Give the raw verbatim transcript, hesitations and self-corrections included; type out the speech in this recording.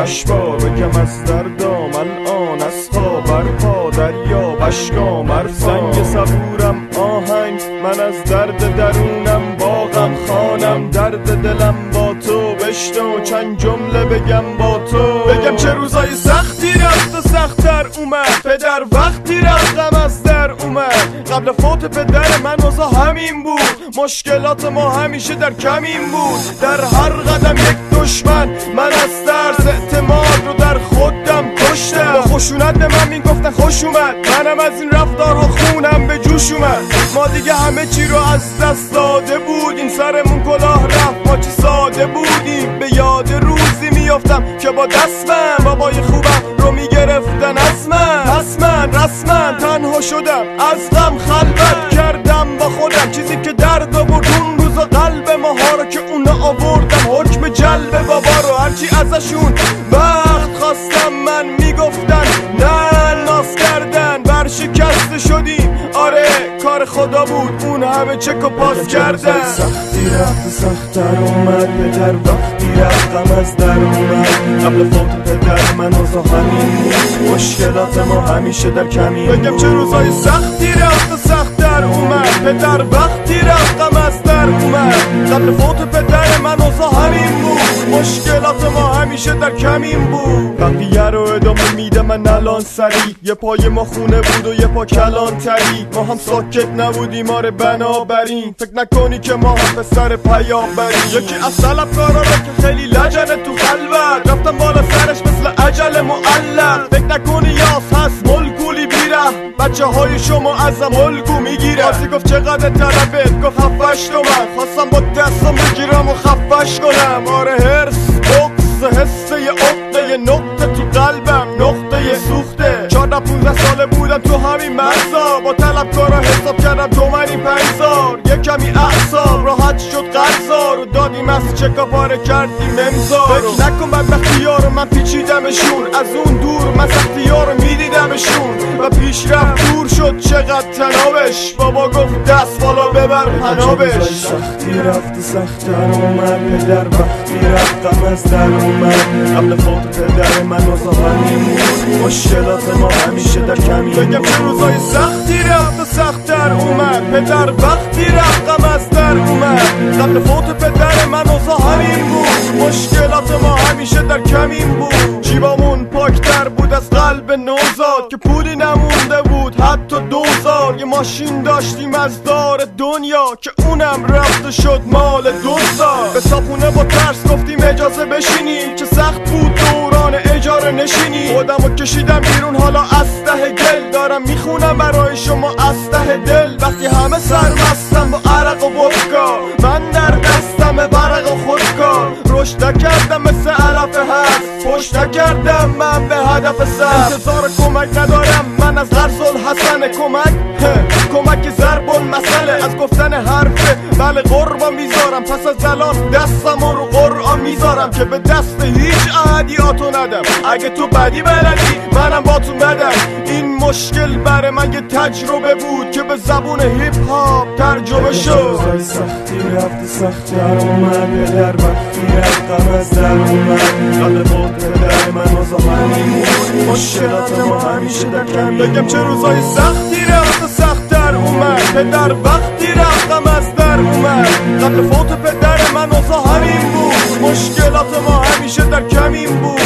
اشبا بگم از دردام الان از خواب برپا دریا بشکا مرفا زنگ صبورم آهنگ من از درد درونم باغم خانم درد دلم با تو بشنو چند جمله بگم با تو بگم چه روزای سختی رفت و سخت‌تر اومد پدر وقتی رفتم از در اومد قبل فوت پدر من اوضاع همین بود مشکلات ما همیشه در کمین بود در هر قدم یک دشمن من از ترس اعتماد رو در خودم کشتم با خشونت به من میگفتن خوش اومد منم از این رفتار و خونم به جوش اومد ما دیگه همه چی رو از دست داده بودیم سرمون کلاه رفت ما چی ساده بودیم به یاد روزی میافتم که با دست من بابای خوبم رو میگرفتن از من پس من رسما تنها شدم از غم خلوت کردم با خودم چیزی که درد آورد اون روزا قلب ماها رو که اونا آوردم حکم جلب بابا رو هرچی ازشون بخت خواستم من میگفتن نه ناز کردن برشکسته شدیم آره کار خدا بود اون همه چک و پاس کردن سختی رفت سخت‌تر اومد پدر وقتی رفتم از در اومد قبل فوت پدر من اوضاع همین بود مشکلات ما همیشه در کمین بگم چه روزای سختی رفت و سخت‌تر اومد پدر وقتی رفتم از در اومد قبل فوت پدر من اوضاع همین بود مشکلات ما همیشه در کمین بود بقیه رو ادامه میده من الان سری یه پای ما خونه بود و یه پا کلان تری ما هم ساکت نبودیم آره بنابراین فکر نکنی که ما هم پسر پیامبریم یکی از طلبکارا رو که خیلی لجنه تو خلوت رفتم بالا سرش مثل عجل معلق فکر نکنی یاس هست ملگولی بیره بچه های شما ازم الگو میگیره آسی گفت چقدر طلبت گفت هفتش تومن خواستم با دستم بگیرم و خفش کنم آره هرس بغض حسه یه عقده یه نقطه تو قلبم نقطه سوخته چهارده پونزده ساله بودم تو همین مرزا با طلبکارا حساب کردم تو منی پنجزار یه کمی اعصاب راحت شد قرضا رو دادیم از چکا پاره کردیم امضا فکر نکن بدبختی ها رو من پیچیدمشون از اون دور من سختی ها رو میدیدمشون و پیش رفت دور شد چقدر تنابش بابا گفت دست بالا ببر پنابش سختی رفت سخت‌تر اومد پدر وقتی رفتم از در اومد قبل فوت پدر من اوضاع همین بود مشکلات ما همیشه در کمین بگم چه روزای سختی رفت و سخت‌تر اومد پدر وقتی رفتم از در اومد قبل فوت پدر من اوضاع همین بود مشکلات ما همیشه در کمین بود جیبامون پاکتر بود از قلب نوزاد که پولی نمونده بود حتی دوزار یه ماشین داشتیم از دار دنیا که اونم رفت شد مال دوزار به صاحبونه با ترس گفتیم اجازه بشینیم چه سخت بود دوران اجاره نشینی خودمو کشیدم بیرون حالا از ته گل دارم میخونم برای شما از ته دل وقتی همه سرمستم با عرق و ودکا من در دستم برق و خودکار رشد نکردم مثل علف هست پشت نکردم من به هدف سر انتظار کمک ندارم من از غرض الحسن کمک کمک ضرب المثل از گفتن حرفه بله قربان میذارم پس از الان دستم رو قرآن میذارم که به دست هیچ عهدیاتو ندم اگه تو بدی بلدی منم با تو بدم این مشکل برای من یه تجربه بود که به زبون هیپ هاپ ترجمه شد سختی رفت سخت‌تر اومد پدر وقتی رفتم از در اومد قبل فوت پدر من اوضاع همین بود مشکلات ما همیشه در کمین بگم چه روزای سختی رفت و سخت‌تر اومد پدر وقتی رفتم از در اومد قبل فوت پدر من اوضاع همین بود مشکلات ما همیشه در کمین بود